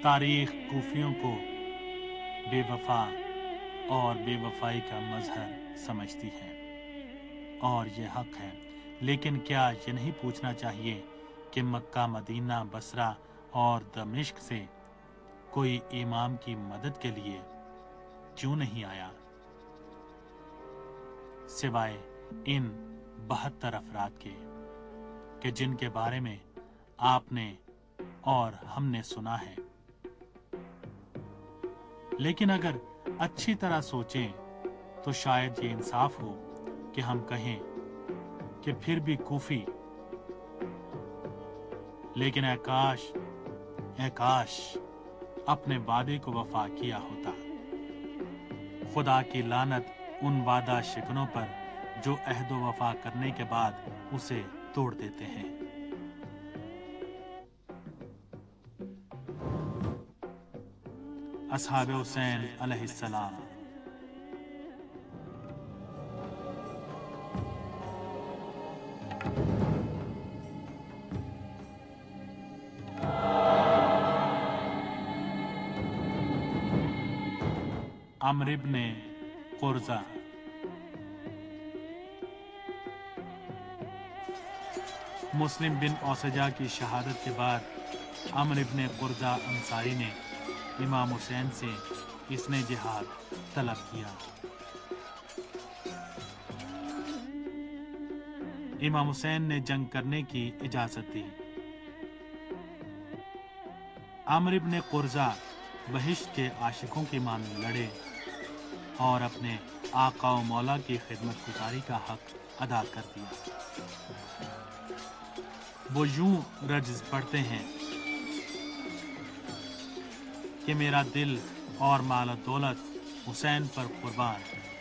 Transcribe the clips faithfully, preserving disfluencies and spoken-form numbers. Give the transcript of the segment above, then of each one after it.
तारीख कूफियों को बेवफा और बेवफाई का मजहर समझती है और ये हक है, लेकिन क्या ये नहीं पूछना चाहिए कि मक्का, मदीना, बसरा और दमिश्क से कोई इमाम की मदद के लिए क्यों नहीं आया, सिवाय इन बहत्तर अफराद के कि जिनके बारे में आपने और हमने सुना है। लेकिन अगर अच्छी तरह सोचें तो शायद ये इंसाफ हो कि हम कहें कि फिर भी कूफी, लेकिन ऐ काश ऐ काश अपने वादे को वफा किया होता। खुदा की लानत उन वादा शिकनों पर जो अहद व वफा करने के बाद उसे तोड़ देते हैं। अस्हाब हुसैन अलैहिस्सलाम। अम्र इब्न कुर्जा। मुस्लिम बिन औसजा की शहादत के बाद अम्र इब्न कुर्जा अंसारी ने इमाम हुसैन से इसने जिहाद तलब किया। इमाम हुसैन ने जंग करने की इजाजत दी। अम्र इब्न कुर्जा बहिश्त के आशिकों की मान लड़े और अपने आका व मौला की खिदमत गुजारी का हक अदा कर दिया। वो यूं रज्ज पढ़ते हैं कि मेरा दिल और माल दौलत हुसैन पर कुर्बान।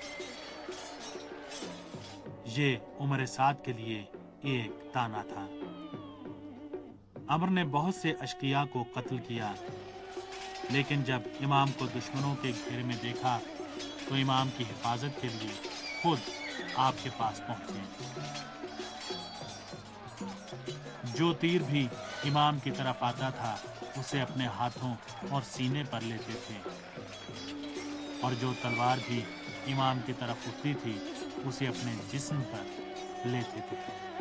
ये उम्र साद के लिए एक ताना था। अमर ने बहुत से अशकिया को कत्ल किया, लेकिन जब इमाम को दुश्मनों के घेरे में देखा तो इमाम की हिफाजत के लिए खुद आपके पास पहुंचे। जो तीर भी इमाम की तरफ आता था उसे अपने हाथों और सीने पर लेते थे, और जो तलवार भी इमाम की तरफ उठती थी उसे अपने जिस्म पर लेते थे।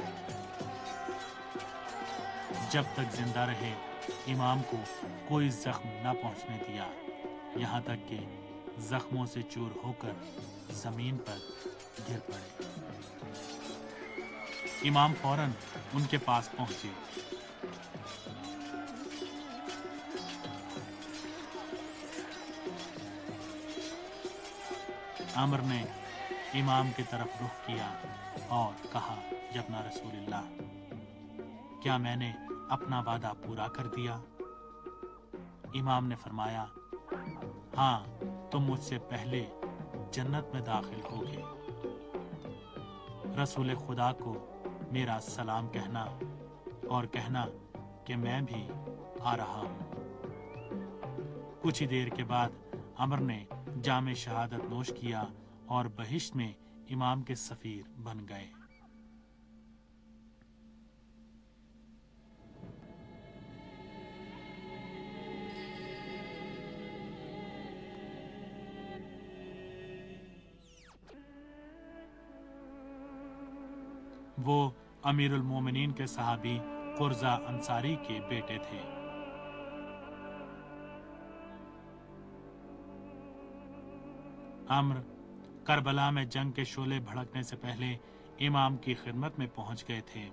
जब तक जिंदा रहे इमाम को कोई जख्म न पहुंचने दिया, यहाँ तक कि जख्मों से चूर होकर जमीन पर गिर पड़े। इमाम फौरन उनके पास पहुंचे। अमर ने इमाम की तरफ रुख किया और कहा, जबना रसूलुल्लाह, क्या मैंने अपना वादा पूरा कर दिया? इमाम ने फरमाया, हाँ, तुम मुझसे पहले जन्नत में दाखिल होगे। रसूल खुदा को मेरा सलाम कहना और कहना कि मैं भी आ रहा हूँ। कुछ ही देर के बाद अमर ने जामे शहादत नोश किया और बहिश्त में इमाम के सफीर बन गए। वो अमीरुल मोमिनीन के सहाबी कुर्जा अंसारी के बेटे थे। अम्र करबला में जंग के शोले भड़कने से पहले इमाम की खिदमत में पहुंच गए थे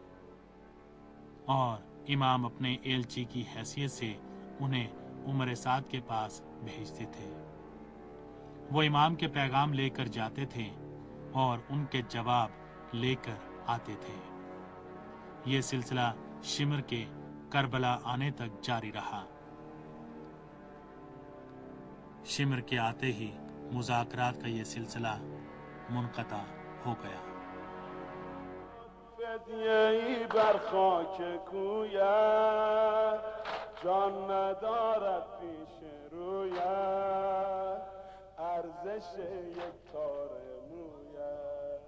और इमाम अपने एलची की हैसियत से उन्हें उमर साद के पास भेजते थे। वो इमाम के पैगाम लेकर जाते थे और उनके जवाब लेकर आते थे। ये सिलसिला शिमर के करबला आने तक जारी रहा। शिमर के आते ही मुज़ाकरात का ये सिलसिला मुनक़ता हो गया। فدیه‌ای بر خاک کویت جان ندارد پیش رویت ارزش یک تار مویت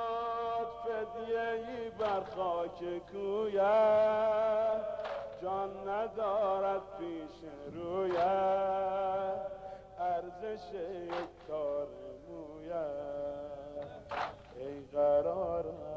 شد فدیه‌ای بر خاک کویت جان جان ندارد پیش رویت ارزش یک تار مویت ای قرارم